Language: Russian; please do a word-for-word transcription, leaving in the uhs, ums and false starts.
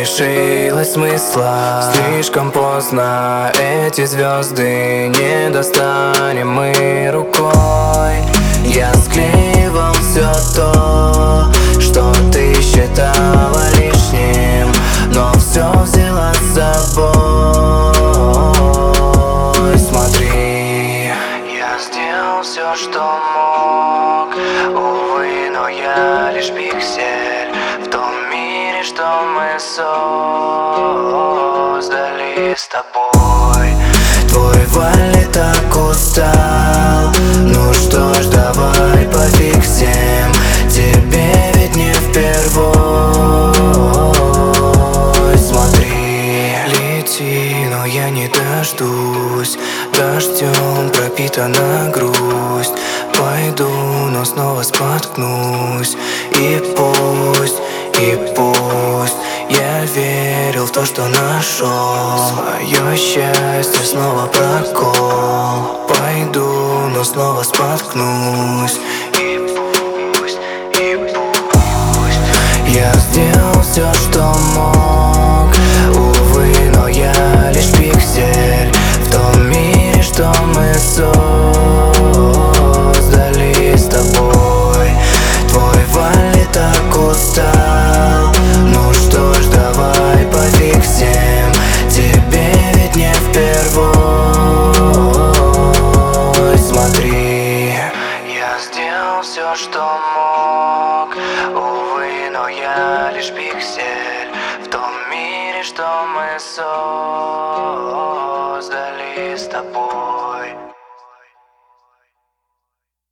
лишилась смысла. Слишком поздно, эти звезды не достанем мы рукой. Я склеивал все то, что ты считала лишним, но все взяла с собой. Смотри, я сделал все, что мог. Увы, но я лишь пиксель в том мире, что мы создали с тобой. Твой Валли так устал. Ну что ж, давай пофиксим. Тебе ведь не впервой. Смотри, лети, но я не дождусь. Дождем пропитана грусть. Пойду, но снова споткнусь. И пусть, и пусть я верил в то, что нашел свое счастье, снова прокол. Пойду, но снова споткнусь. И пусть, и пусть я сделал все, что мог. Увы, но я лишь пиксель в том мире, что мы создали с тобой. Твой Валли так устал. Ну что ж, давай пофиксим. Тебе ведь не впервой. Смотри, я сделал все, что мог. Увы, но я лишь пиксель в том мире, что мы создали с тобой.